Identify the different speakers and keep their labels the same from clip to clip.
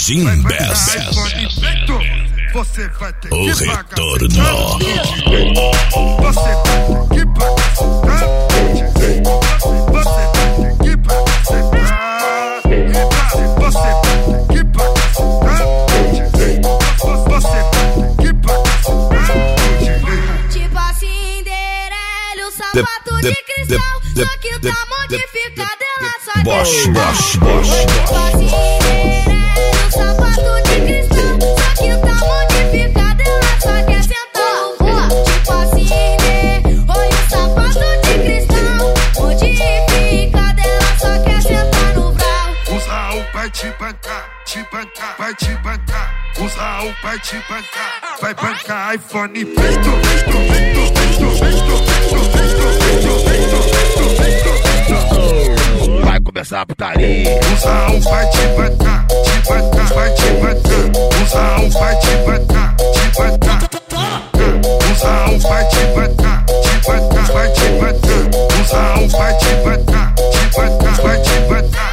Speaker 1: Gimbes.
Speaker 2: Você vai ter
Speaker 1: o
Speaker 2: que
Speaker 1: retorno.
Speaker 2: Você vai ter que pagar. Você vai ter que pagar. Você vai ter que pagar. Você vai ter que pagar.
Speaker 3: Tipo a Cinderela, o sapato de cristal, só que tá modificado, ela só quer sentar. Tipo a Cinderela, o sapato de cristal, só que tá modificado, ela só quer sentar. Tipo a Cinderela, oi, o sapato de cristal, modificado, ela só quer sentar no brau.
Speaker 2: O Raul vai te bancar, vai te bancar. O Raul vai te bancar, vai bancar iPhone.
Speaker 4: Vai começar a putaria.
Speaker 2: O Raul vai te bancar, vai te bancar. O Raul vai te bancar, O Raul vai te bancar, vai te bancar. O Raul vai te bancar, vai te bancar.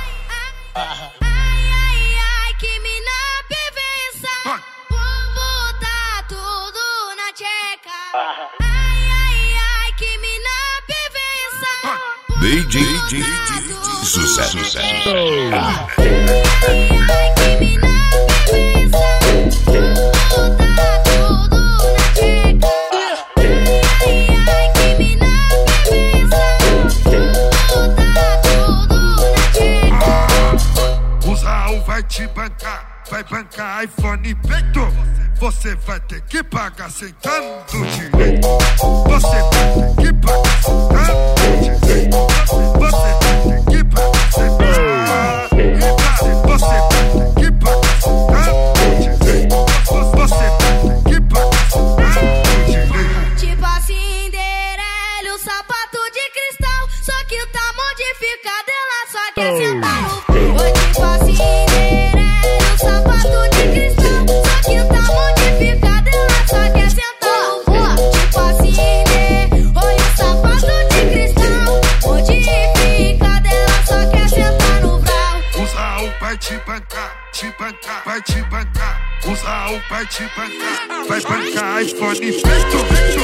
Speaker 3: Ai, que mina perfeição, vou botar tudo na tcheca. Ai, que mina perfeição,
Speaker 1: DJ Sucesso.
Speaker 3: ai, que mina perfeição, vou botar tudo na tcheca. Ai, que mina perfeição, vou botar tudo na tcheca.
Speaker 2: O Raul vai te bancar, vai bancar iPhone peito. Você vai ter que pagar sentando direito. Você vai ter que pagar sentando direito. Você vai ter que pagar sentando. Você vai ter que pagar sentando direito. Você vai ter que pagar sentando direito.
Speaker 3: Tipo a Cinderela, o sapato de cristal, só que tá modificado, ela só quer sentar no pau. Oi, tipo a Cinderela, o sapato de cristal, só que tá modificado, ela só quer sentar no pau. Tipo a Cinderela, oi, o sapato de cristal, modificado, ela só quer sentar no brau.
Speaker 2: O Raul vai te bancar, vai te bancar. O Raul vai te bancar, vai bancar iPhone feito.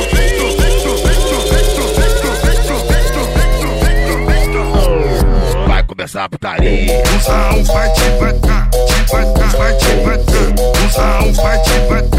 Speaker 4: Vai começar a putaria.
Speaker 2: O Raul vai te bancar, vai te bancar. O Raul vai te bancar.